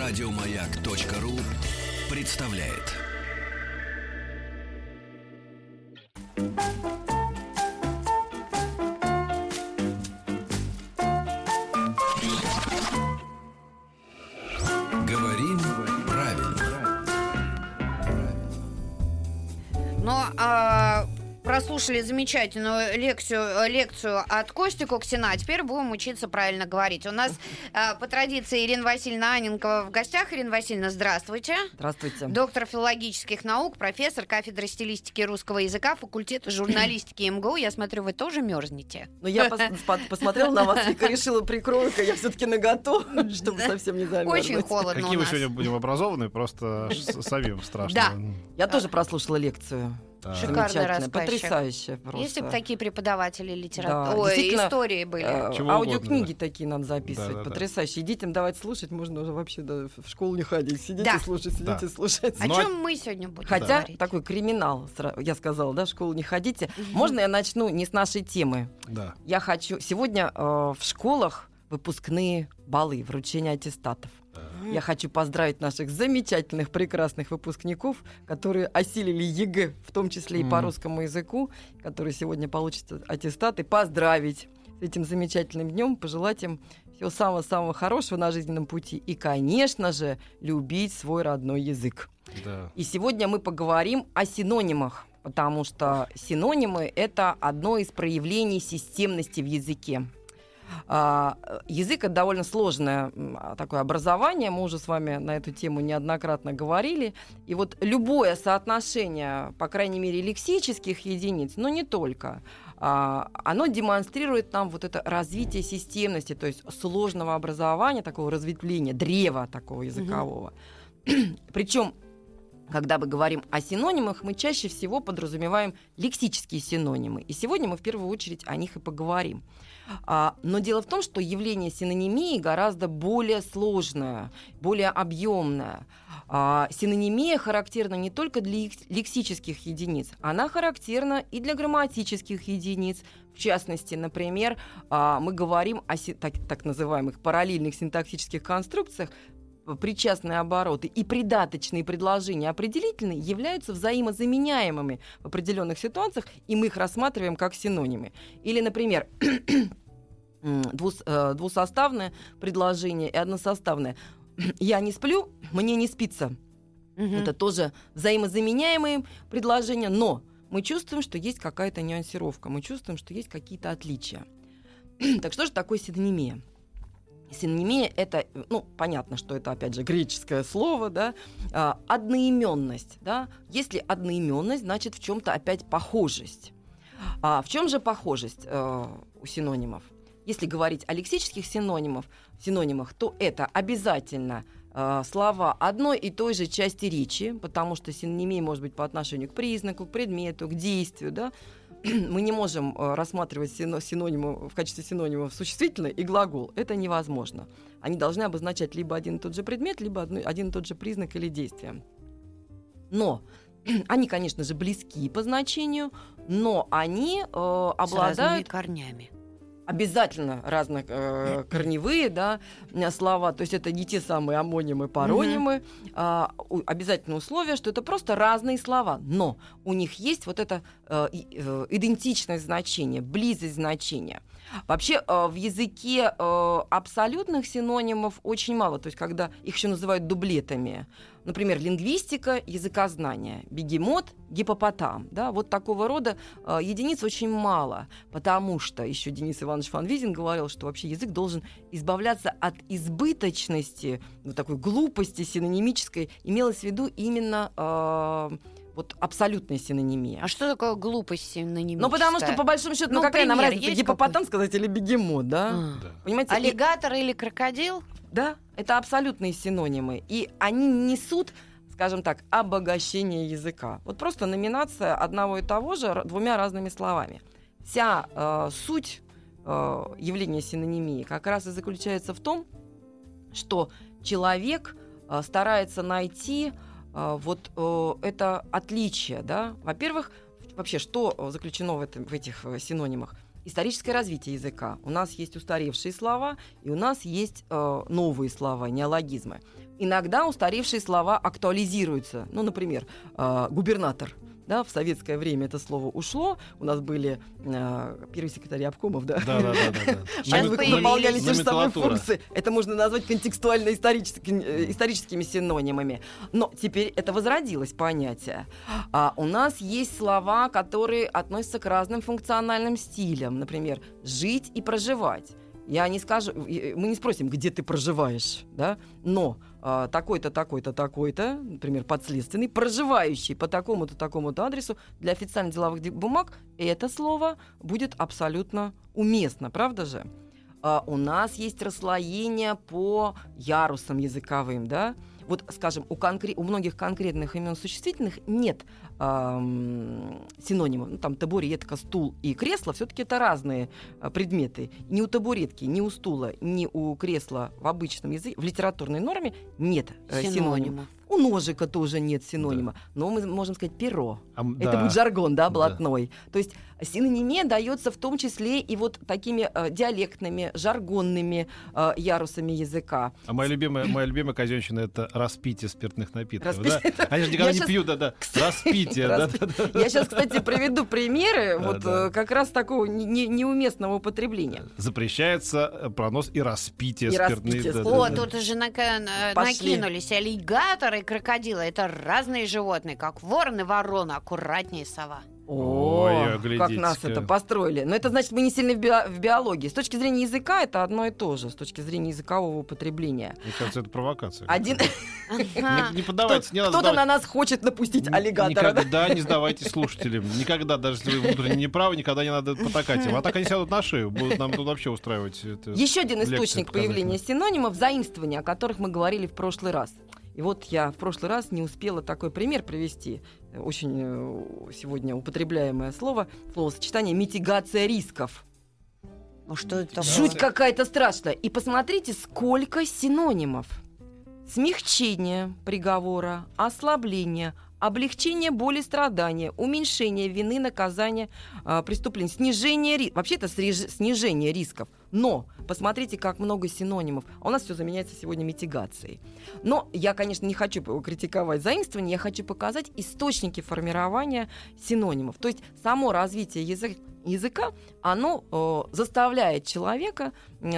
Радиомаяк.ру представляет. Говорим правильно. Прослушали замечательную лекцию от Кости Коксина, а теперь будем учиться правильно говорить. У нас по традиции Ирина Васильевна Анненкова в гостях. Ирина Васильевна, здравствуйте. Здравствуйте. Доктор филологических наук, профессор кафедры стилистики русского языка, факультета журналистики МГУ. Я смотрю, вы тоже мерзнете. Ну, я посмотрела на вас и решила, прикрою-ка я все-таки наготу, чтобы совсем не замерзнуть. Очень холодно. Какие мы сегодня будем образованы, просто самим страшно. Да. Я тоже прослушала лекцию. Шикарный рассказчик. Потрясающе просто. Если бы такие преподаватели литературы, действительно, истории были. Аудиокниги такие надо записывать, Да. потрясающие. И детям давать слушать, можно уже вообще в школу не ходить. Сидите, Да. слушать. О чем мы сегодня будем Хотя говорить? такой криминал, я сказала, да, в школу не ходите. Можно я начну не с нашей темы? Да. Я хочу... Сегодня в школах выпускные балы, вручение аттестатов. Я хочу поздравить наших замечательных, прекрасных выпускников, которые осилили ЕГЭ, в том числе и по русскому языку, которые сегодня получат аттестаты. Поздравить с этим замечательным днем, пожелать им всего самого-самого хорошего на жизненном пути и, конечно же, любить свой родной язык. Да. И сегодня мы поговорим о синонимах, потому что синонимы — это одно из проявлений системности в языке. Язык — это довольно сложное такое образование, мы уже с вами на эту тему неоднократно говорили, и вот любое соотношение, по крайней мере, лексических единиц, но не только, оно демонстрирует нам вот это развитие системности, то есть сложного образования, такого разветвления, древа такого языкового. Причем, когда мы говорим о синонимах, мы чаще всего подразумеваем лексические синонимы. И сегодня мы в первую очередь о них и поговорим. Но дело в том, что явление синонимии гораздо более сложное, более объемное. Синонимия характерна не только для лексических единиц, она характерна и для грамматических единиц. В частности, например, мы говорим о так называемых параллельных синтаксических конструкциях. Причастные обороты и придаточные предложения определительные являются взаимозаменяемыми в определенных ситуациях, и мы их рассматриваем как синонимы. Или, например, двусоставное предложение и односоставное. «Я не сплю, мне не спится». Это тоже взаимозаменяемые предложения, но мы чувствуем, что есть какая-то нюансировка, мы чувствуем, что есть какие-то отличия. Так что же такое синонимия? Синонимия — это, понятно, что это, опять же, греческое слово, да, одноименность, да. Если одноименность, значит, в чем-то опять похожесть. В чем же похожесть у синонимов? Если говорить о лексических синонимах, то это обязательно слова одной и той же части речи, потому что синонимия может быть по отношению к признаку, к предмету, к действию, да. Мы не можем рассматривать синонимы, в качестве синонимов существительное и глагол. Это невозможно. Они должны обозначать либо один и тот же предмет, либо один и тот же признак или действие. Но они, конечно же, близки по значению, но они обладают... С разными корнями. Обязательно разнокорневые, да, слова, то есть это не те самые омонимы, паронимы. Обязательное условие, что это просто разные слова, но у них есть вот это идентичность значения, близость значения. Вообще в языке абсолютных синонимов очень мало, то есть когда их еще называют дублетами. Например, лингвистика, языкознание, бегемот, гиппопотам. Да? Вот такого рода единиц очень мало, потому что еще Денис Иванович Фанвизин говорил, что вообще язык должен избавляться от избыточности, вот такой глупости синонимической. Имелось в виду именно вот абсолютная синонимия. А что такое глупость синонимическая? Ну, потому что, по большому счету, какая нам разница, гиппопотам какой-то сказать или бегемот, да? Понимаете? Аллигатор или крокодил? Да, это абсолютные синонимы. И они несут, скажем так, обогащение языка. Вот просто номинация одного и того же двумя разными словами. Вся суть явления синонимии как раз и заключается в том, что человек старается найти это отличие. Да? Во-первых, вообще, что заключено в этих синонимах? Историческое развитие языка. У нас есть устаревшие слова, и у нас есть новые слова, неологизмы. Иногда устаревшие слова актуализируются. Ну, например, губернатор. Да, в советское время это слово ушло. У нас были первые секретари обкомов, да? Да. Сейчас Выполняли те же самые Номенклатура. функции. Это можно назвать контекстуально-историческими синонимами. Но теперь это возродилось понятие. У нас есть слова, которые относятся к разным функциональным стилям. Например, «жить» и «проживать». Я не скажу, мы не спросим, где ты проживаешь, да? Но такой-то, такой-то, такой-то, например, подследственный, проживающий по такому-то, такому-то адресу для официальных деловых бумаг, это слово будет абсолютно уместно, правда же? У нас есть расслоение по ярусам языковым, да? Вот, скажем, у многих конкретных имен существительных нет синонимов. Ну, там табуретка, стул и кресло все-таки это разные предметы. Ни у табуретки, ни у стула, ни у кресла в обычном языке, в литературной норме нет синонима. У ножика тоже нет синонима. Да. Но мы можем сказать перо. Это будет жаргон, да, блатной. Да. То есть синонимия дается в том числе и вот такими диалектными, жаргонными ярусами языка. А моя любимая казенщина — это распитие спиртных напитков. Да? Они же никогда не пьют, распитие. Я сейчас, кстати, приведу примеры как раз такого неуместного употребления. Запрещается пронос и распитие спиртных. О, тут уже накинулись аллигаторы и крокодилы. Это разные животные, как ворон и ворона. Аккуратнее, сова. Ой, как нас это построили. Но это значит, мы не сильны в биологии. С точки зрения языка это одно и то же. С точки зрения языкового употребления. Мне кажется, это провокация. Не поддавайтесь. Кто-то на нас хочет напустить аллигатора. Никогда не сдавайте слушателям. Никогда, даже если вы внутренне неправы, никогда не надо потакать им. А так они сядут на шею. Будут нам тут вообще устраивать. Еще один источник появления синонимов — заимствования, о которых мы говорили в прошлый раз. И вот я в прошлый раз не успела такой пример привести. Очень сегодня употребляемое словосочетание «митигация рисков». Ну что это? Жуть какая-то страшная. И посмотрите, сколько синонимов. Смягчение приговора, ослабление, облегчение боли, страдания, уменьшение вины, наказания, преступления, снижение рисков. Вообще это снижение рисков. Но посмотрите, как много синонимов. А у нас все заменяется сегодня митигацией. Но я, конечно, не хочу критиковать заимствование, я хочу показать источники формирования синонимов. То есть само развитие языка, оно заставляет человека,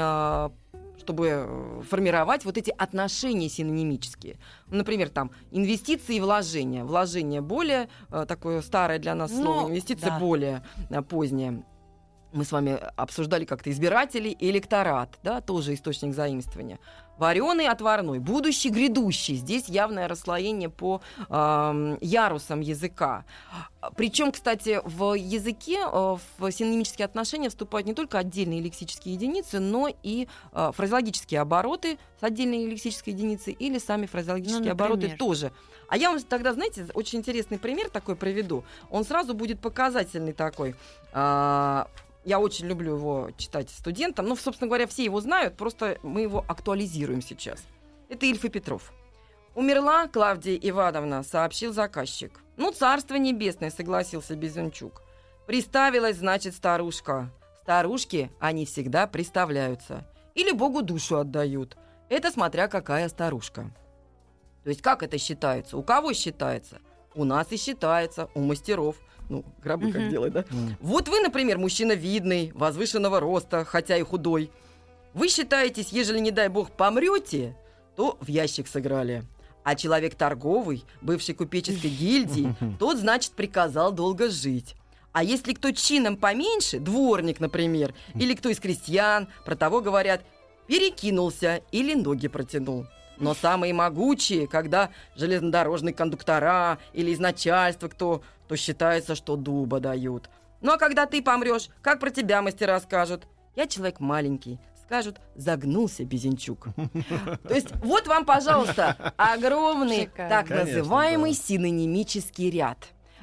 чтобы формировать вот эти отношения синонимические. Например, там инвестиции и вложения. Вложение более такое старое для нас слово, инвестиция более поздняя. Мы с вами обсуждали как-то избиратели и электорат, да, тоже источник заимствования. Вареный, отварной, будущий, грядущий. Здесь явное расслоение по ярусам языка. Причем, кстати, в языке в синонимические отношения вступают не только отдельные лексические единицы, но и фразеологические обороты с отдельной лексической единицей или сами фразеологические обороты тоже. А я вам тогда, знаете, очень интересный пример такой приведу. Он сразу будет показательный такой. Я очень люблю его читать студентам. Ну, собственно говоря, все его знают, просто мы его актуализируем сейчас. Это Ильф и Петров. «Умерла Клавдия Ивановна», — сообщил заказчик. «Ну, царство небесное», — согласился Безенчук. «Приставилась, значит, старушка. Старушки, они всегда приставляются. Или Богу душу отдают. Это смотря какая старушка». То есть как это считается? У кого считается? У нас и считается, у мастеров. Ну, гробы как делать, да? Вот вы, например, мужчина видный, возвышенного роста, хотя и худой. Вы считаетесь, ежели, не дай бог, помрете, то в ящик сыграли. А человек торговый, бывший купеческой гильдии, тот, значит, приказал долго жить. А если кто чином поменьше, дворник, например, или кто из крестьян, про того говорят, перекинулся или ноги протянул. Но самые могучие, когда железнодорожные кондуктора или из начальства кто, то считается, что дуба дают. Ну а когда ты помрешь, как про тебя мастера скажут? Я человек маленький. Скажут, загнулся Безенчук. То есть вот вам, пожалуйста, огромный так называемый синонимический ряд.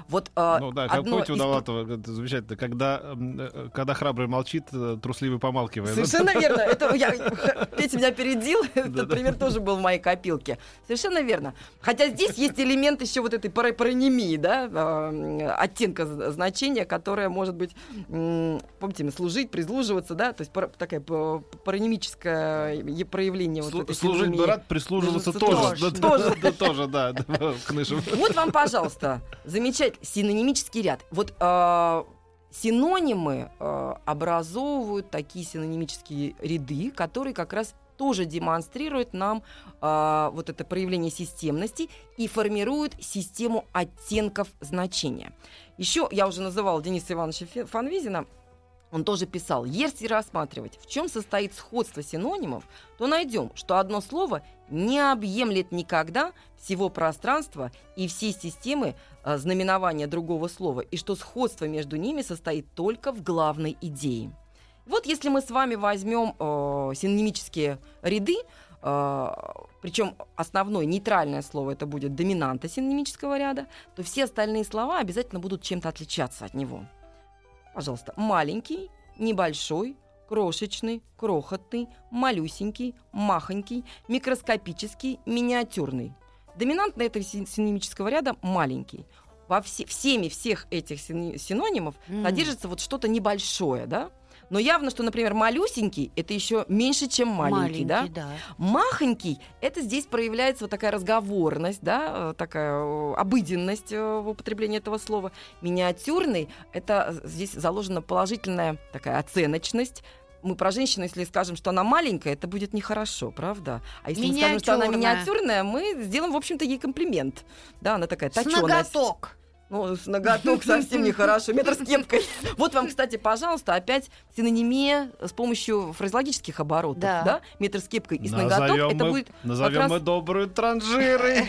Вот Ну да, как одно помните у из... Довлатова, это замечательно, когда храбрый молчит, трусливый помалкивает. Совершенно верно. Петя меня опередил. Этот пример тоже был в моей копилке. Совершенно верно. Хотя здесь есть элемент еще вот этой паронимии, да, оттенка значения, которое может быть, помните, служить, прислуживаться, да, то есть такая паронимическое проявление вот этой Служить бы рад, прислуживаться тоже. Тоже, да, Кнышев. Вот вам, пожалуйста, замечательный синонимический ряд. Вот синонимы образовывают такие синонимические ряды, которые как раз тоже демонстрируют нам вот это проявление системности и формируют систему оттенков значения. Еще я уже называла Дениса Ивановича Фанвизина. Он тоже писал: если рассматривать, в чем состоит сходство синонимов, то найдем, что одно слово не объемлет никогда всего пространства и всей системы знаменования другого слова, и что сходство между ними состоит только в главной идее. Вот если мы с вами возьмем синонимические ряды, причем основное нейтральное слово это будет доминанта синонимического ряда, то все остальные слова обязательно будут чем-то отличаться от него. Пожалуйста, маленький, небольшой, крошечный, крохотный, малюсенький, махонький, микроскопический, миниатюрный. Доминантный этого синонимического ряда маленький. Всеми всех этих синонимов содержится вот что-то небольшое, да? Но явно, что, например, малюсенький — это еще меньше, чем маленький, да? Махонький — это здесь проявляется вот такая разговорность, да, такая обыденность в употреблении этого слова. Миниатюрный — это здесь заложена положительная такая оценочность. Мы про женщину, если скажем, что она маленькая, это будет нехорошо, правда? А если мы скажем, что она миниатюрная, мы сделаем, в общем-то, ей комплимент. Да, она такая точёная. С ноготок. Ну, с ноготок совсем нехорошо. Метр с кепкой. Вот вам, кстати, пожалуйста, опять синонимия с помощью фразеологических оборотов. Да. Метр с кепкой и с ноготок. Это будет назовем мы добрую транжиры.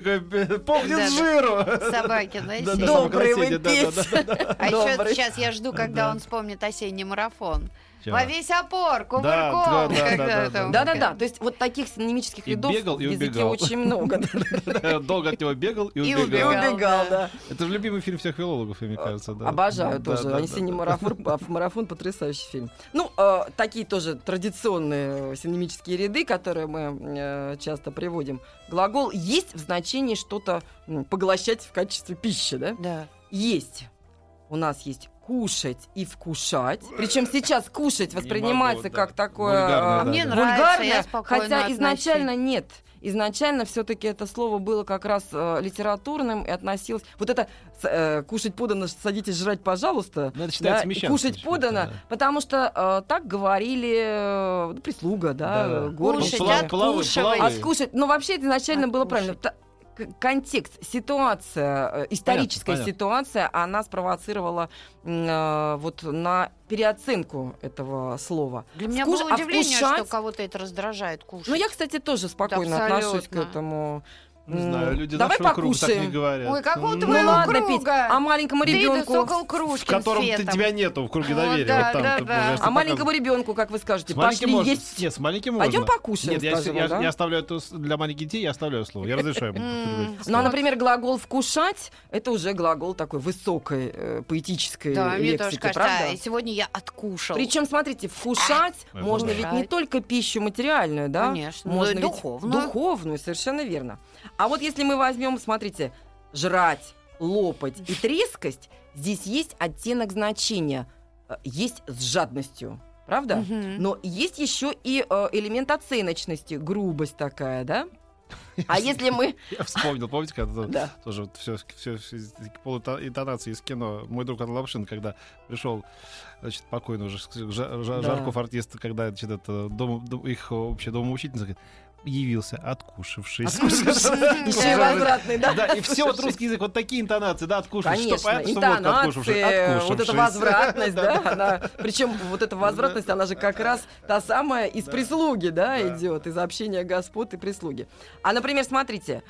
Помнит жиру. Собаки, знаете? Добрый вы пес. А еще сейчас я жду, когда он вспомнит осенний марафон. Во весь опор, кувырком. Да. То есть вот таких синонимических рядов в языке очень много. Долго от него бегал и убегал, да. Это же любимый фильм всех филологов, мне кажется. Обожаю тоже. «Осенний марафон» — потрясающий фильм. Ну, такие тоже традиционные синонимические ряды, которые мы часто приводим. Глагол «есть» в значении что-то поглощать в качестве пищи, да? Да. Есть. У нас есть кушать и вкушать. Причем сейчас кушать воспринимается как такое мне нравится, я спокойно хотя отношусь. изначально нет. Изначально все-таки это слово было как раз литературным и относилось... Вот это «кушать подано, садитесь жрать, пожалуйста». Это считается мещанством. «Кушать подано», потому что так говорили прислуга, да, горничная. Кушать, откушивать. Откушать. Но вообще это изначально было правильно. Контекст, ситуация, историческая ситуация, она спровоцировала вот на переоценку этого слова. Для меня было удивление, что кого-то это раздражает кушать. Ну, я, кстати, тоже спокойно отношусь к этому. Не знаю, люди давай нашего круга так покушаем. не говорят. Ой, какого твоего круга? А маленькому ребенку, в котором тебя нету в круге доверия. Да. А маленькому ребенку, как вы скажете, пошли есть. Нет, с маленьким можно. Пойдем покушаем. Нет, я оставляю это для маленьких детей, я оставляю слово. Я разрешаю. Ну, а, например, глагол «вкушать» — это уже глагол такой высокой поэтической лексики, мне тоже кажется, правда? Сегодня я откушал. Причем, смотрите, вкушать можно ведь не только пищу материальную, да? Конечно, можно ведь духовную. Духовную, совершенно верно. А вот если мы возьмем, смотрите, жрать, лопать и трескость, здесь есть оттенок значения, есть с жадностью, правда? Но есть еще и элемент оценочности, грубость такая, да? А если мы... Я вспомнил, помните, когда тоже все полуинтонации из кино. Мой друг Анна Лапшин, когда пришел, значит, покойный уже Жарков артист, когда, значит, это их общая домоучительница, говорит, явился, откушавшись. Еще и возвратный, да? Да, и все, вот русский язык, вот такие интонации, да, откушавшись. Конечно, интонации, вот эта возвратность, да, причем вот эта возвратность, она же как раз та самая из прислуги, да, идет, из общения господ и прислуги. А, например, смотрите,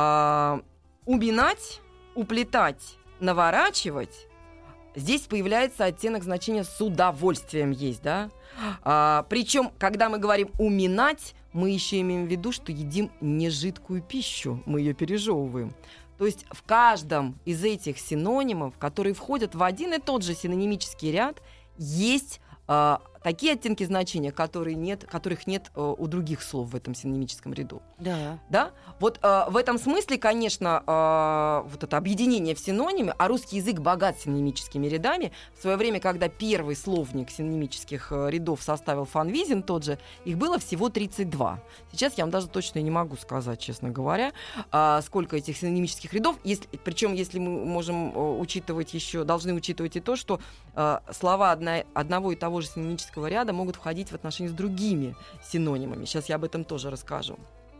уминать, уплетать, наворачивать, здесь появляется оттенок значения «с удовольствием» есть, да? Причем, когда мы говорим «уминать», мы еще имеем в виду, что едим не жидкую пищу, мы ее пережевываем. То есть в каждом из этих синонимов, которые входят в один и тот же синонимический ряд, есть такие оттенки значения, которых нет у других слов в этом синонимическом ряду. Да. Да? Вот в этом смысле, конечно, вот это объединение в синониме, а русский язык богат синонимическими рядами. В свое время, когда первый словник синонимических рядов составил Фан Визин, тот же, их было всего 32. Сейчас я вам даже точно не могу сказать, честно говоря, сколько этих синонимических рядов. Причем, если мы можем должны учитывать и то, что слова одного и того же синонимического ряда могут входить в отношения с другими синонимами. Сейчас я об этом тоже расскажу.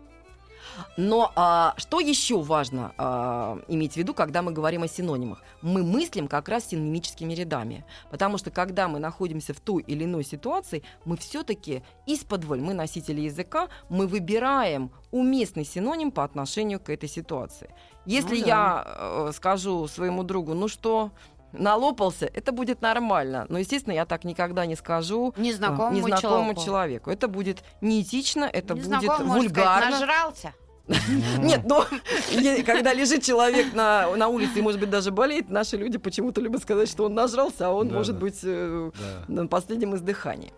Но что еще важно иметь в виду, когда мы говорим о синонимах? Мы мыслим как раз синонимическими рядами. Потому что когда мы находимся в той или иной ситуации, мы все-таки исподволь, мы носители языка, мы выбираем уместный синоним по отношению к этой ситуации. Если я скажу своему другу, ну что... налопался, это будет нормально. Но, естественно, я так никогда не скажу незнакомому человеку. Это будет неэтично, это будет вульгарно. Нажрался? Нет, но когда лежит человек на улице и, может быть, даже болеет, наши люди почему-то любят сказать, что он нажрался, а он может быть на последнем издыхании.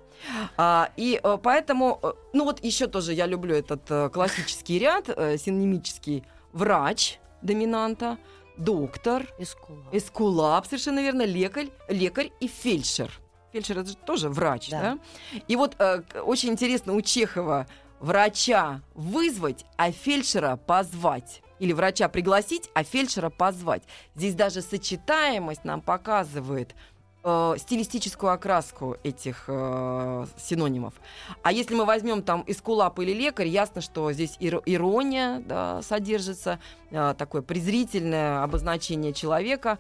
И поэтому, ну вот еще тоже я люблю этот классический ряд, синонимический: врач доминанта, доктор, эскулап, совершенно верно, лекарь и фельдшер. Фельдшер — это же тоже врач, да? И вот очень интересно у Чехова: врача вызвать, а фельдшера позвать. Или врача пригласить, а фельдшера позвать. Здесь даже сочетаемость нам показывает стилистическую окраску этих синонимов. А если мы возьмем там эскулап или лекарь, ясно, что здесь ирония содержится, такое презрительное обозначение человека.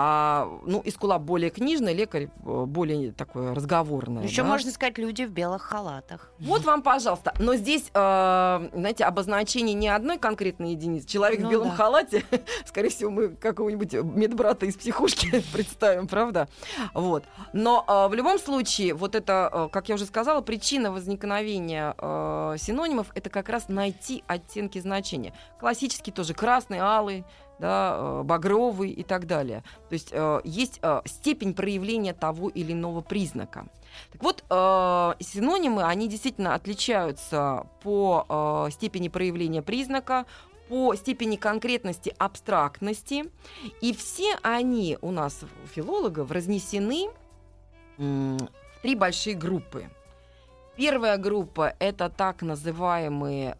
Эскулап более книжный, лекарь более такое разговорное. Еще можно сказать люди в белых халатах. Вот вам, пожалуйста. Но здесь, знаете, обозначение не одной конкретной единицы. Человек в белом халате, скорее всего, мы какого-нибудь медбрата из психушки представим, правда? Вот. Но в любом случае, вот это, как я уже сказала, причина возникновения синонимов — это как раз найти оттенки значения. Классический тоже красный, алый, багровый и так далее. То есть есть степень проявления того или иного признака. Так вот, синонимы, они действительно отличаются по степени проявления признака, по степени конкретности, абстрактности. И все они у нас, филологов, разнесены в три большие группы. Первая группа — это так называемые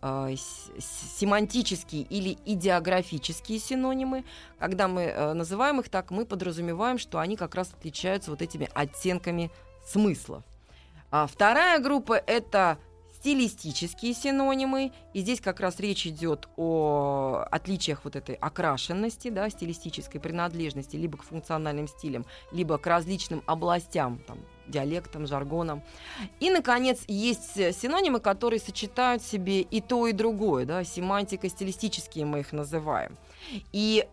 семантические или идеографические синонимы. Когда мы называем их так, мы подразумеваем, что они как раз отличаются вот этими оттенками смыслов. Вторая группа — это стилистические синонимы, и здесь как раз речь идет о отличиях вот этой окрашенности, стилистической принадлежности либо к функциональным стилям, либо к различным областям, диалектам, жаргонам. И, наконец, есть синонимы, которые сочетают в себе и то, и другое, семантико-стилистические мы их называем. И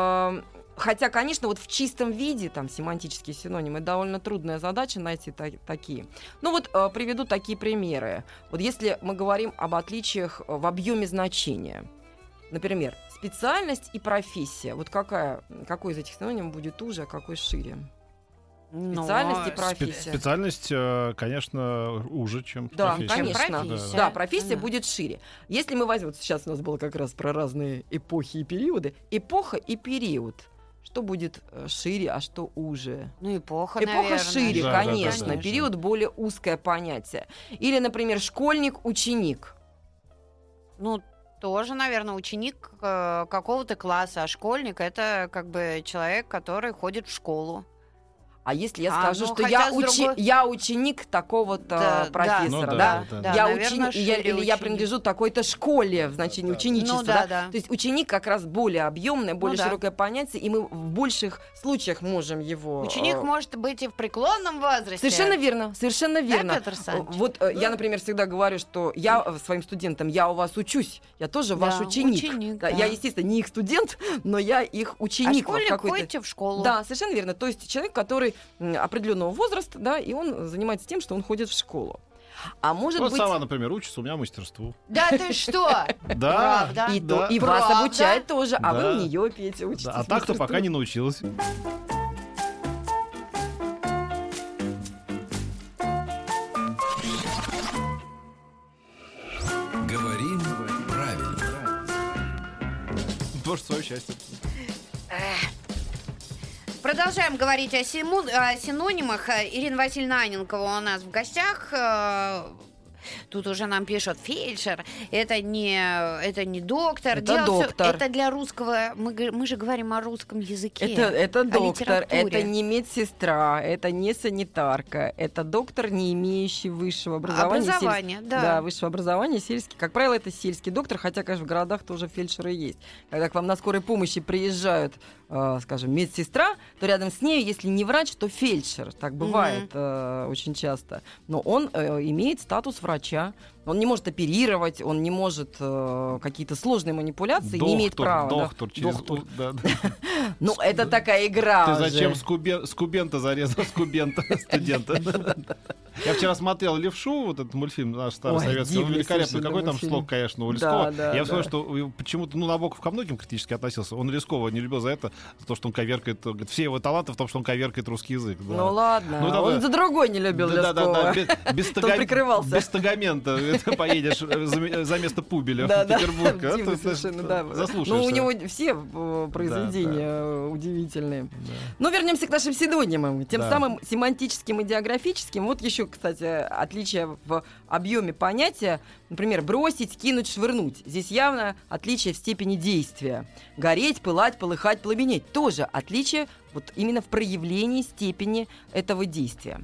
хотя, конечно, вот в чистом виде семантические синонимы — довольно трудная задача найти такие. Приведу такие примеры. Вот если мы говорим об отличиях в объеме значения, например, специальность и профессия, вот какой из этих синонимов будет уже, а какой шире? Специальность и профессия. Специальность, конечно, уже, чем профессия. Конечно. Да, профессия будет шире. Если мы возьмем, сейчас у нас было как раз про разные эпохи и периоды, эпоха и период. Что будет шире, а что уже? Эпоха, наверное. Шире, конечно. Период — более узкое понятие. Или, например, школьник, ученик. Тоже, наверное, ученик какого-то класса, а школьник — это человек, который ходит в школу. А если я скажу, что я ученик такого-то профессора, я принадлежу такой-то школе в значении ученичества, то есть ученик как раз более объемное, более широкое понятие, и мы в больших случаях можем его... Ученик может быть и в преклонном возрасте. Совершенно верно. Вот я, например, всегда говорю, что я своим студентам: я у вас учусь, я тоже ваш ученик. Я, естественно, не их студент, но я их ученик. А школьник ходите в школу. Да, совершенно верно. То есть человек, который определенного возраста, и он занимается тем, что он ходит в школу. А может Вот быть... сама, например, учится у меня мастерству. Да ты что? Да. Правда? И вас Правда? обучает тоже, а вы Да. у нее петь учитесь. Да, а так-то пока не научилась. Говорим правильно. Может, свое счастье. Продолжаем говорить о синонимах. Ирина Васильевна Анненкова у нас в гостях. Тут уже нам пишут фельдшер. Это не доктор. Это доктор. Это для русского. Мы же говорим о русском языке. Это доктор, литературе. это не медсестра, это не санитарка, это доктор, не имеющий высшего образования. Да. Высшего образования, сельский. Как правило, это сельский доктор, хотя, конечно, в городах тоже фельдшеры есть. Когда к вам на скорой помощи приезжают, скажем, медсестра, то рядом с ней, если не врач, то фельдшер. Так бывает очень часто. Но он имеет статус врача. Он не может оперировать, он не может какие-то сложные манипуляции, не имеет права. Доктор. Ну, это такая игра. Ты уже. зачем скубента зарезал студента? Я вчера смотрел «Левшу», вот этот мультфильм наш старый советский, он великолепный. Какой там слог, конечно, у Лескова. Я вспомнил, что почему-то Набоков ко многим критически относился. Он Лескова не любил за то, что он коверкает. Все его таланты в том, что он коверкает русский язык. Ну ладно, он за другой не любил Лескова. Без прикрывался. Стагамента поедешь за место Пубеля в Петербург. Заслушаешься. Ну, у него все произведения удивительные. Но вернемся к нашим синонимам. Тем самым семантическим и идеографическим. Вот еще, кстати, отличие в объеме понятия. Например, бросить, кинуть, швырнуть. Здесь явно отличие в степени действия. Гореть, пылать, полыхать, пламенеть. Тоже отличие вот именно в проявлении степени этого действия.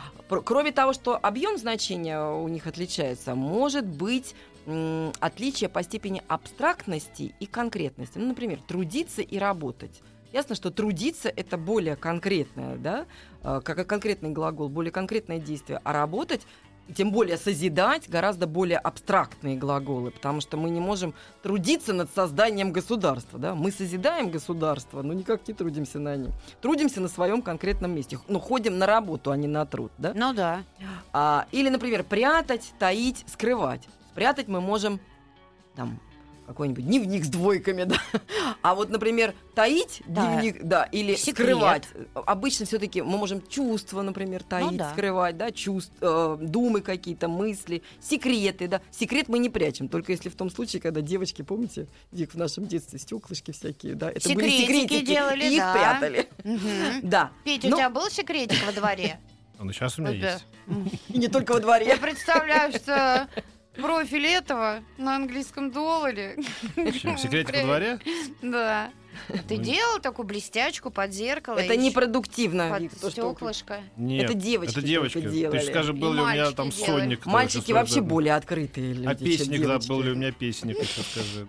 Кроме того, что объем значения у них отличается, может быть отличие по степени абстрактности и конкретности. Ну, например, трудиться и работать. Ясно, что трудиться — это более конкретное, да, как конкретный глагол, более конкретное действие, а работать, тем более созидать, гораздо более абстрактные глаголы, потому что мы не можем трудиться над созданием государства. Да? Мы созидаем государство, но никак не трудимся на нем. Трудимся на своем конкретном месте. Ну, ходим на работу, а не на труд. Да? Ну да. Или, например, прятать, таить, скрывать. Спрятать мы можем там какой-нибудь дневник с двойками, да. А вот, например, таить дневник, да, или скрывать. Обычно все-таки мы можем чувства, например, таить, скрывать, да, чувства, думы какие-то, мысли, секреты, да. Секрет мы не прячем, только если в том случае, когда девочки, помните, в нашем детстве стеклышки всякие, да, это были секретики, делали, и их прятали. Да. Петя, у тебя был секретик во дворе? Ну, сейчас у меня есть. И не только во дворе. Я представляю, что профиль этого на английском долларе. Секретик во дворе? Да. Ты делал такую блестячку под зеркало? Это непродуктивно. Под стеклышко? Нет, это девочки делали. Ты скажи, был ли у меня там сонник. Мальчики вообще более открытые люди. А песник, да, был ли у меня песник, еще скажи.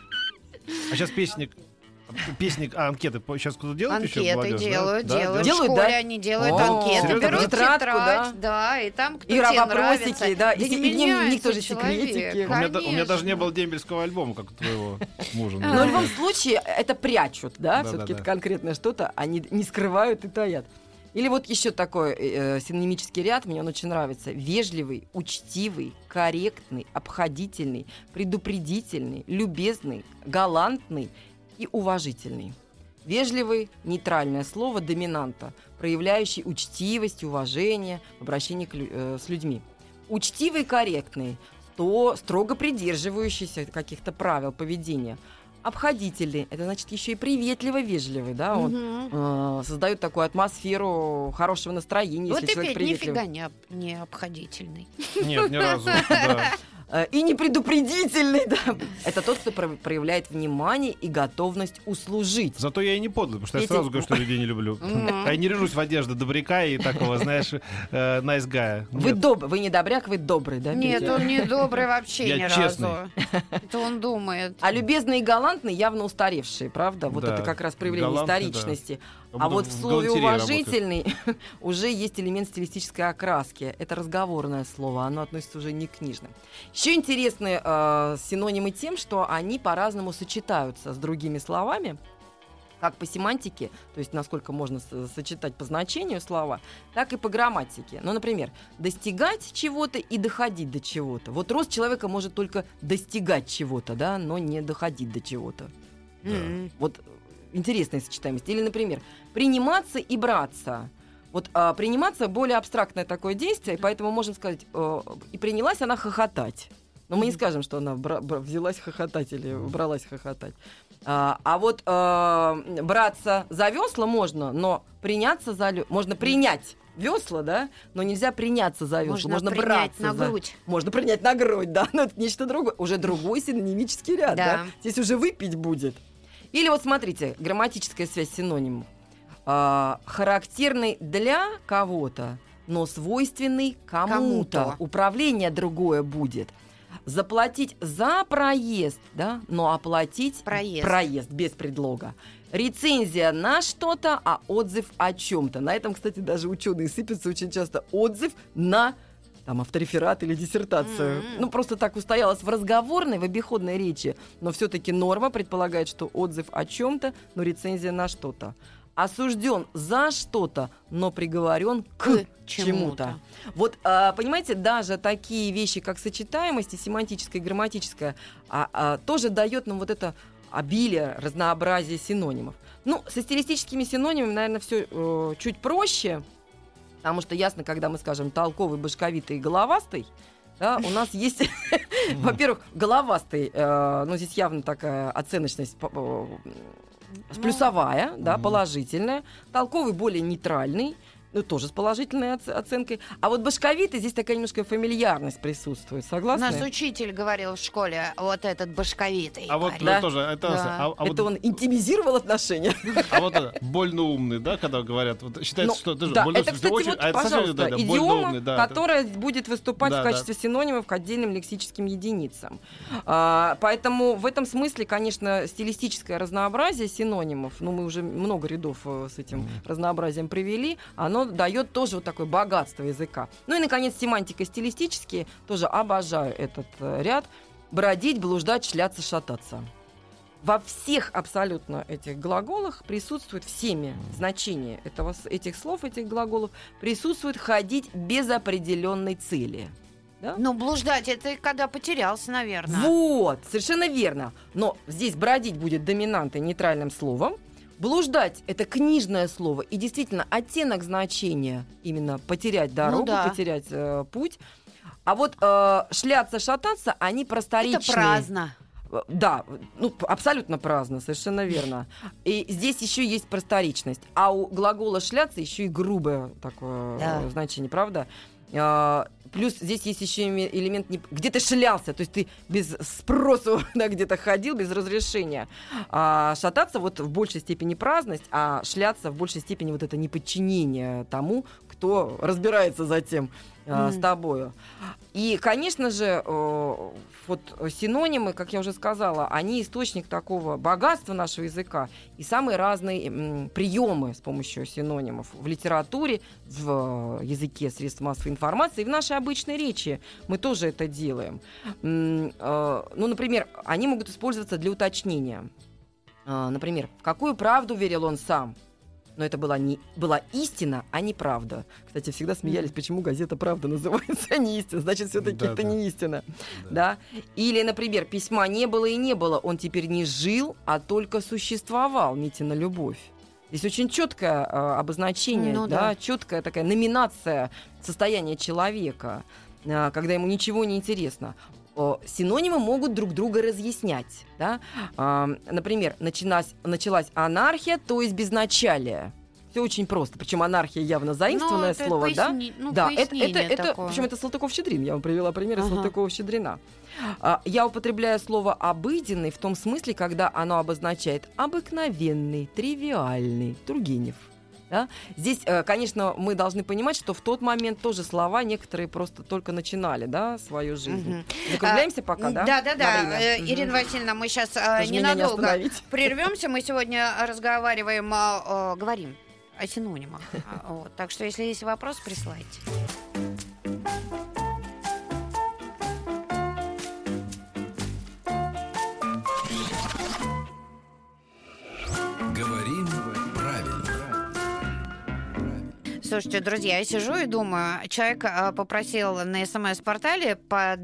А сейчас песник... анкеты сейчас кто-то делает еще? Анкеты делают. В школе да? Они делают анкеты, берут тетрадь, да, и там кто тебе нравится. Да, и в них тоже секретики. У меня даже не было дембельского альбома, как у твоего мужа. Но в любом случае это прячут, да, все-таки это конкретное что-то, они не скрывают и таят. Или вот еще такой синонимический ряд, мне он очень нравится. Вежливый, учтивый, корректный, обходительный, предупредительный, любезный, галантный и уважительный. Вежливый — нейтральное слово доминанта, проявляющий учтивость и уважение в обращении с людьми. Учтивый, корректный, строго придерживающийся каких-то правил поведения. Обходительный — это значит еще и приветливо-вежливый, да, он создает такую атмосферу хорошего настроения, вот если человек приветливый. Нифига не обходительный. Нет, ни разу, да. И непредупредительный, да. Это тот, кто проявляет внимание и готовность услужить. Зато я и не подлый, потому что я сразу говорю, что людей не люблю. Я не режусь в одежду добряка и такого, знаешь, nice guy. Вы не добряк, вы добрый, да? Нет, он не добрый вообще ни честный. разу. Это он думает. А любезный и галантный явно устаревшие, правда? Вот это как раз проявление историчности. А вот в слове уважительный уже есть элемент стилистической окраски. Это разговорное слово, оно относится уже не к книжным. Еще интересны синонимы тем, что они по-разному сочетаются с другими словами. как по семантике, то есть насколько можно сочетать по значению слова, так и по грамматике. Ну, например, достигать чего-то и доходить до чего-то. Вот рост человека может только достигать чего-то, да, но не доходить до чего-то. Вот интересная сочетаемость. Или, например, приниматься и браться. Вот приниматься более абстрактное такое действие, поэтому можем сказать, и принялась она хохотать. Но мы не скажем, что она взялась хохотать или бралась хохотать. А вот браться за весла можно, но приняться можно принять весла, да, но нельзя приняться за весла. Можно принять на грудь. Можно принять на грудь, да, но это нечто другое. Уже другой синонимический ряд, да. Здесь уже выпить будет. Или вот смотрите, грамматическая связь синонимов. Характерный для кого-то, но свойственный кому-то. Управление другое будет. Заплатить за проезд, да, но оплатить проезд без предлога. Рецензия на что-то, а отзыв о чем-то. На этом, кстати, даже ученые сыпятся очень часто. Отзыв на там, автореферат или диссертацию. Ну, просто так устоялось в разговорной, в обиходной речи. Но все-таки норма предполагает, что отзыв о чем-то, но рецензия на что-то. Осужден за что-то, но приговорен к чему-то. Вот, понимаете, даже такие вещи, как сочетаемость и семантическая, и грамматическая, тоже дает нам вот это обилие, разнообразие синонимов. Ну, со стилистическими синонимами, наверное, все чуть проще, потому что ясно, когда мы скажем толковый, башковитый и головастый, да, у нас есть, во-первых, головастый, ну, здесь явно такая оценочность плюсовая, да, положительная. Толковый более нейтральный, ну, тоже с положительной оценкой. А вот башковитый, здесь такая немножко фамильярность присутствует. Согласны? У нас учитель говорил в школе, вот этот башковитый. А вот да? тоже, это вот он интимизировал отношения. А вот больно умный, да, когда говорят, вот считается, что ты же да, больно это, кстати, очень, вот, а это пожалуйста, совсем, идиома, да, которая будет выступать в качестве синонимов к отдельным лексическим единицам. Поэтому в этом смысле, конечно, стилистическое разнообразие синонимов, ну, мы уже много рядов с этим разнообразием привели, оно дает тоже вот такое богатство языка. Ну и, наконец, семантика стилистические. Тоже обожаю этот ряд. Бродить, блуждать, шляться, шататься. Во всех абсолютно этих глаголах присутствует всеми значения этих слов, этих глаголов, присутствует ходить без определенной цели. Да? Ну, блуждать, это когда потерялся, наверное. Вот, совершенно верно. Но здесь бродить будет доминантой нейтральным словом. Блуждать — это книжное слово, и действительно оттенок значения именно потерять дорогу, потерять путь. А вот шляться, шататься, они просторечные. Это праздно. Да, ну, абсолютно праздно, совершенно верно. И здесь еще есть просторечность. А у глагола шляться еще и грубое такое значение, правда? Плюс здесь есть еще элемент где ты шлялся, то есть ты без спросу где-то ходил, без разрешения. Шататься вот в большей степени праздность, а шляться в большей степени вот это неподчинение тому, кто разбирается затем с тобою. И, конечно же, вот синонимы, как я уже сказала, они источник такого богатства нашего языка и самые разные приемы с помощью синонимов в литературе, в языке средств массовой информации и в нашей обычной речи. Мы тоже это делаем. Ну, например, они могут использоваться для уточнения. Например, в какую правду верил он сам? Но это была истина, а не правда. Кстати, всегда смеялись, почему газета «Правда» называется, а не истина. Значит, все-таки это не истина. Да. Или, например, письма не было и не было. Он теперь не жил, а только существовал. Митина любовь. Здесь очень четкое обозначение, четкая такая номинация состояния человека, когда ему ничего не интересно. Синонимы могут друг друга разъяснять. Да? Например, началась анархия, то есть безначалие. Все очень просто. Причем анархия явно заимствованное слово. Да, это причем это Салтыков-Щедрин. Я вам привела пример из Салтыкова-Щедрина. Я употребляю слово «обыденный» в том смысле, когда оно обозначает обыкновенный, тривиальный. Тургенев. Да? Здесь, конечно, мы должны понимать, что в тот момент тоже слова некоторые просто только начинали, да, свою жизнь. Закругляемся пока, да? Да. Ирина Васильевна, мы сейчас ненадолго прервемся. Мы сегодня говорим о синонимах. Так что, если есть вопрос, присылайте. Говорим Слушайте, друзья, я сижу и думаю, человек попросил на СМС-портале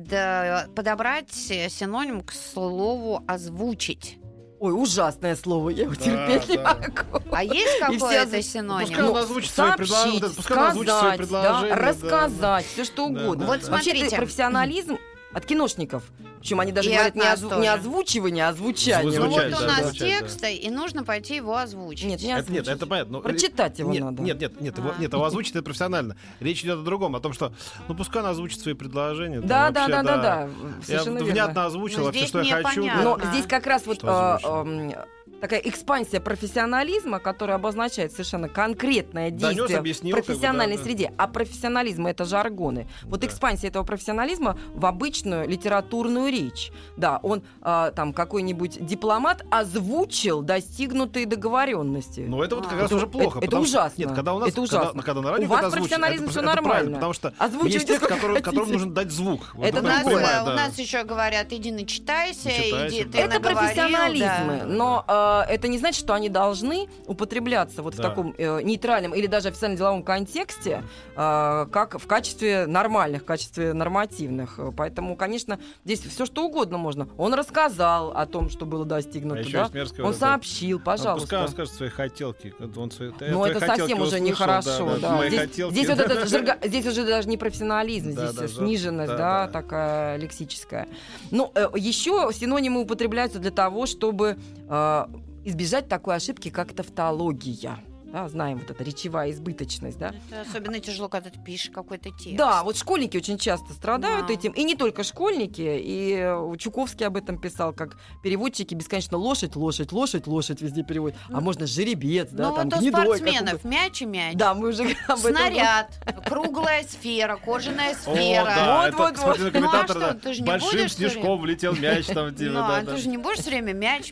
подобрать синоним к слову «озвучить». Ой, ужасное слово, я его терпеть не могу. А есть какой-то синоним? Пускай он озвучит свои предложения, да, рассказать, все что угодно. Вот Вообще, смотрите. это профессионализм от киношников. Причем они даже И говорят от нас тоже. не озвучивание, а звучание. Ну вот Звучать, у да, нас звучать, текст, и нужно пойти его озвучить. Нет, не Нет, озвучить. это понятно. но Прочитать его надо. Нет, его озвучить это профессионально. Речь идет о другом, о том, что, пускай он озвучит свои предложения. Да, там вообще, да, совершенно Я верно. внятно озвучил Но вообще, здесь что я хочу. непонятно. Но Да. здесь как раз вот Что озвучено? такая экспансия профессионализма, которая обозначает совершенно конкретное Донёс, действие объяснил, в профессиональной как бы, да. среде. А профессионализм — это жаргоны. Вот Да. экспансия этого профессионализма в обычную литературную речь. Да, он там какой-нибудь дипломат озвучил достигнутые договоренности. Ну, это вот как раз Это- уже плохо. это потому что- ужасно. Нет, когда у нас, Это ужасно. когда на радио У вас это озвучено, профессионализм это всё правильно, нормально. потому что Озвучивайте, есть текст, как которому хотите. нужно дать звук. Вот Это У он нас, другое. понимает, у да. нас еще говорят, иди начитайся, Начитайся, иди, да. ты Это наговорил, профессионализмы, да. но это не значит, что они должны употребляться вот в Да. таком нейтральном или даже официально-деловом контексте, как в качестве нормальных, в качестве нормативных. Поэтому, конечно, здесь все что угодно можно. Он рассказал о том, что было достигнуто, А еще да? есть мерзкое Он вот это. сообщил, Пускай пожалуйста. он скажет свои хотелки. Но это совсем уже нехорошо. Да. Мои Здесь, хотелки. здесь вот этот здесь уже даже не профессионализм, Да, здесь да, сниженность, да, да. такая лексическая. Ну, еще синонимы употребляются для того, чтобы избежать такой ошибки, как тавтология. Да, знаем, вот эта речевая избыточность, да? Это особенно тяжело, когда ты пишешь какой-то текст. Да, вот школьники очень часто страдают Да. этим. И не только школьники. И Чуковский об этом писал, как переводчики бесконечно лошадь везде переводят. А можно жеребец, да, Ну там вот у гнедой спортсменов какой-то. мяч и мяч. Да, мы уже об этом Снаряд, круглая сфера, кожаная О, сфера. да, это Вот. спортивный Ну, а комментатор, что, да, ты же не большим будешь всё снежком влетел мяч там, типа, Ну, а да. ты же не будешь все время мяч.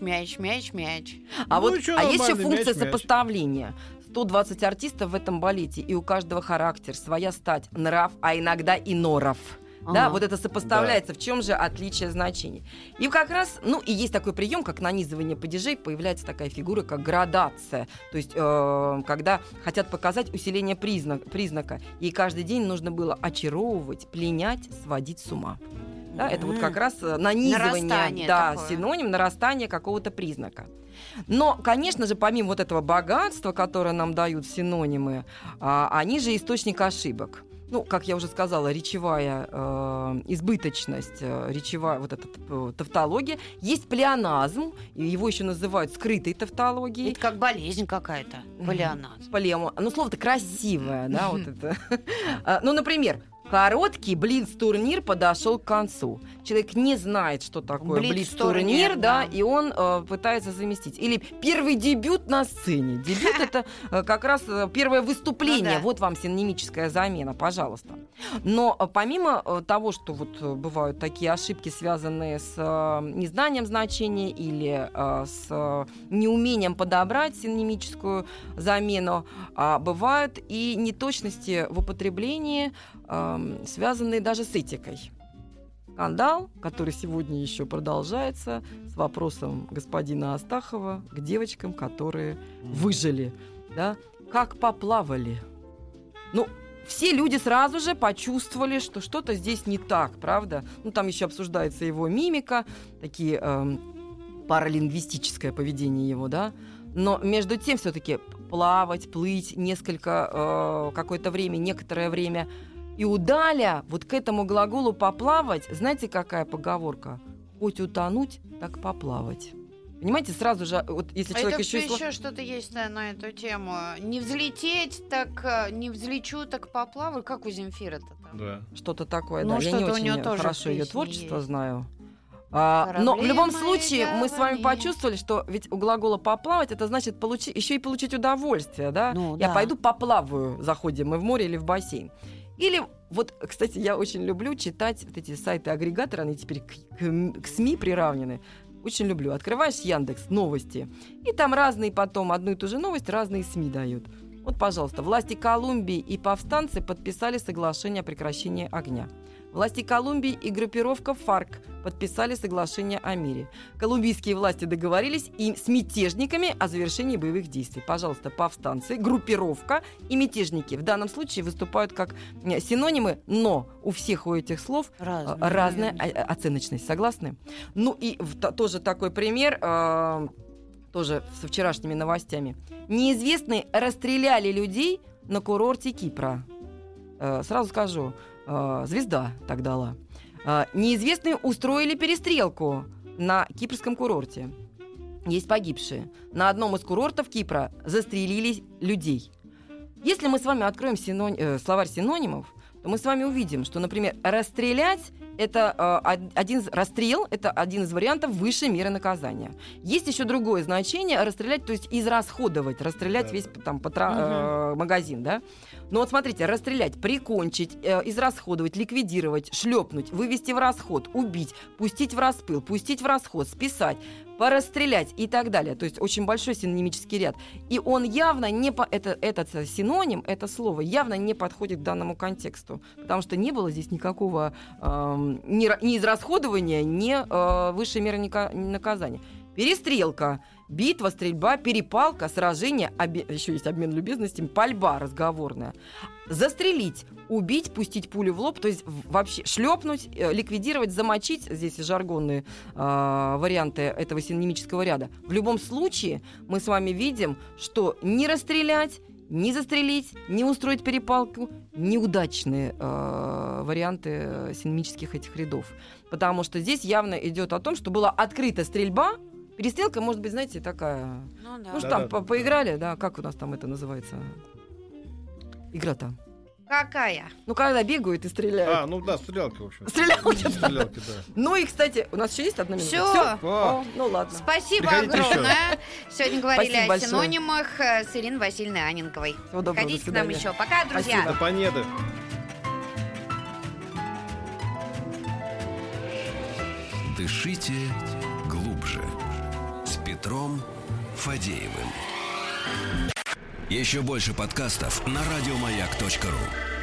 А, Ну, вот, чё, а есть еще нормальный функция мяч. сопоставления. 120 артистов в этом балете, и у каждого характер, своя стать, нрав, а иногда и норов. Да, Ага. вот это сопоставляется. В чем же отличие значений? И как раз, и есть такой прием, как нанизывание падежей, появляется такая фигура, как градация. То есть, когда хотят показать усиление признака, и каждый день нужно было очаровывать, пленять, сводить с ума. Да, это вот как раз нанизывание, Нарастание да, такое. синоним нарастания какого-то признака. Но, конечно же, помимо вот этого богатства, которое нам дают синонимы, они же источник ошибок. Ну, как я уже сказала, речевая избыточность, речевая вот эта тавтология. Есть плеоназм, и его еще называют скрытой тавтологией. Это как болезнь какая-то, полианаз. Ну, слово-то красивое, да, вот это. Ну, например, короткий блиц-турнир подошел к концу. Человек не знает, что такое блиц-турнир, да, и он пытается заместить. Или первый дебют на сцене. Дебют — это как раз первое выступление. Ну да. Вот вам синонимическая замена, пожалуйста. Но помимо того, что вот бывают такие ошибки, связанные с незнанием значения или с неумением подобрать синонимическую замену, бывают и неточности в употреблении, связанные даже с этикой. Скандал, который сегодня еще продолжается, с вопросом господина Астахова к девочкам, которые выжили. Да? Как поплавали. Ну, все люди сразу же почувствовали, что что-то здесь не так, правда? Ну, там еще обсуждается его мимика, такие паралингвистическое поведение его, да? Но между тем все-таки плавать, плыть какое-то время, некоторое время. И удаля вот к этому глаголу «поплавать», знаете, какая поговорка? Хоть утонуть, так поплавать. Понимаете, сразу же, вот если человек Это еще... еще что-то есть на эту тему. Не взлететь, так не взлечу, так поплаваю. Как у Земфира-то там? Да. Что-то такое, Ну, да. Я не что-то у очень неё тоже хорошо ее песни творчество есть. знаю. Но в любом Корабли случае мои мы с вами говори. почувствовали, что ведь у глагола «поплавать» это значит еще и получить удовольствие, да? Ну, Я да. пойду поплаваю, заходим мы в море или в бассейн. Или вот, кстати, я очень люблю читать вот эти сайты-агрегаторы, они теперь к СМИ приравнены. Очень люблю. Открываешь Яндекс, новости, и там разные потом одну и ту же новость разные СМИ дают. Вот, пожалуйста, власти Колумбии и повстанцы подписали соглашение о прекращении огня. Власти Колумбии и группировка ФАРК подписали соглашение о мире. Колумбийские власти договорились и с мятежниками о завершении боевых действий. Пожалуйста, повстанцы, группировка и мятежники в данном случае выступают как синонимы, но у всех у этих слов разная оценочность. Согласны? Ну и тоже такой пример, тоже со вчерашними новостями. Неизвестные расстреляли людей на курорте Кипра. Сразу скажу, звезда так дала. Неизвестные устроили перестрелку на кипрском курорте. Есть погибшие. На одном из курортов Кипра застрелили людей. Если мы с вами откроем словарь синонимов, то мы с вами увидим, что, например, расстрелять это расстрел это один из вариантов высшей меры наказания. Есть еще другое значение расстрелять, то есть израсходовать, расстрелять весь там магазин, да. Но вот смотрите, расстрелять, прикончить, израсходовать, ликвидировать, шлепнуть, вывести в расход, убить, пустить в распыл, пустить в расход, списать, порасстрелять и так далее. То есть очень большой синонимический ряд. И он явно этот синоним, это слово явно не подходит к данному контексту, потому что не было здесь никакого ни израсходования, ни высшей меры наказания. Перестрелка, битва, стрельба, перепалка, сражение, еще есть обмен любезностями, пальба разговорная. Застрелить, убить, пустить пулю в лоб, то есть вообще шлепнуть, ликвидировать, замочить, здесь жаргонные варианты этого синонимического ряда. В любом случае мы с вами видим, что не расстрелять, не застрелить, не устроить перепалку — неудачные варианты синонимических этих рядов. Потому что здесь явно идет о том, что была открыта стрельба. Перестрелка, может быть, знаете, такая... Поиграли, да, как у нас там это называется? Игра-то. Какая? Ну, когда бегают и стреляют. Стрелялка, в общем. Стрелялки, да. Ну и, кстати, у нас еще есть одна минута? Всё. Ну ладно. Спасибо огромное. Сегодня говорили о синонимах с Ириной Васильевной Анненковой. Приходите к нам еще. Пока, друзья. До понеды. Дышите глубже. С Петром Фадеевым. Еще больше подкастов на радиомаяк.ру.